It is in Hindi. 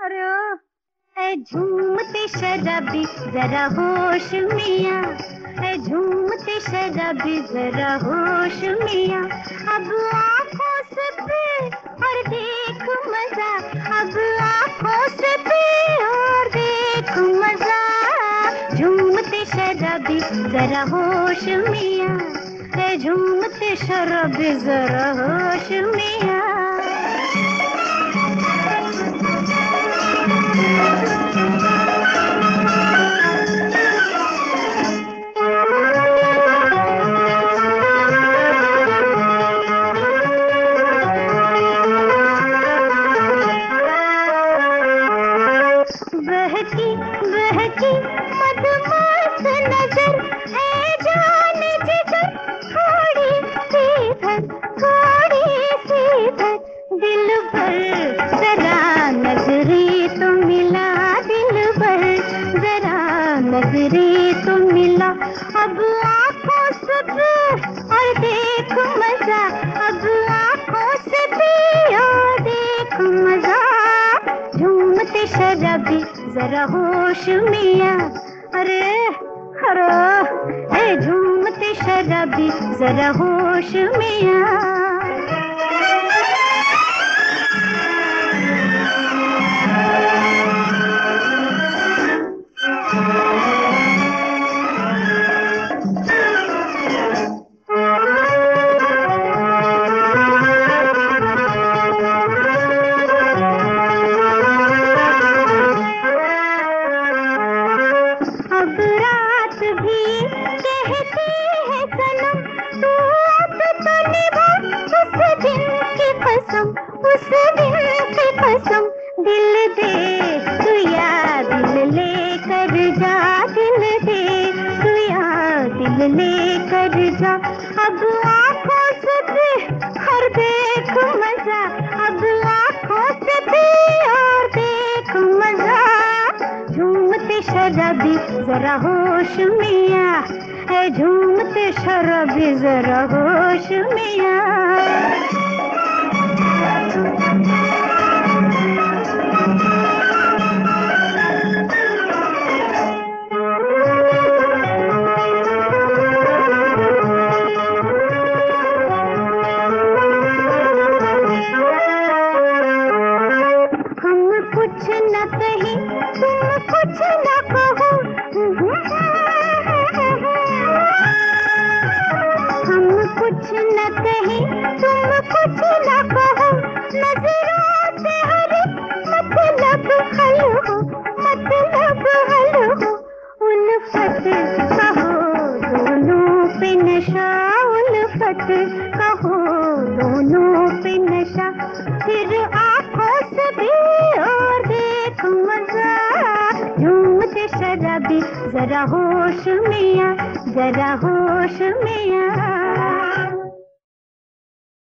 अरे ऐ झूमते शराबी जरा होश मियाँ, ऐ झूमते शराबी जरा होश मियाँ। अब आँखों से पी और देख मजा, अब आँखों से पी और देख मजा। झूमते शराबी जरा होश मियाँ, ऐ झूमते शराबी जरा होश मियाँ। बहकी बहकी मदमस्त नजर, ऐ जाने जिगर थोड़ी सी धर, थोड़ी सी धर। दिल भर जरा नजरे तो मिला, दिल भर जरा नजरे तो मिला। अब आँखों से पी और देख मजा, अब आँखों से पी और देख मजा। झूमते शराबी जरा होश मियाँ, अरे अरे ए झूमते शराबी जरा होश मियाँ। अब रात भी कहती है सनम, तू अब तो निभा उस दिन की कसम, उस दिन की कसम। दिल दे तू या दिल ले कर जा, दिल दे तू या दिल ले कर जा। अब आँखों से पी और देख मजा, अब आँखों से पी और देख मजा। झूमते शराबी जरा होश मियाँ, ऐ झूमते शराबी जरा होश मियाँ। हम कुछ न कहीं तुम कुछ न कहो, हम कुछ न कहीं तुम कुछ न कहो। नजरों से हर मतलब हल हो, मतलब हल हो। उल्फत कहो दोनों पे नशा, उल्फत कहो दोनों पे नशा। फिर आँखों से भी और देख मजा। झूमते शराबी जरा होश मियाँ, जरा होश मियाँ।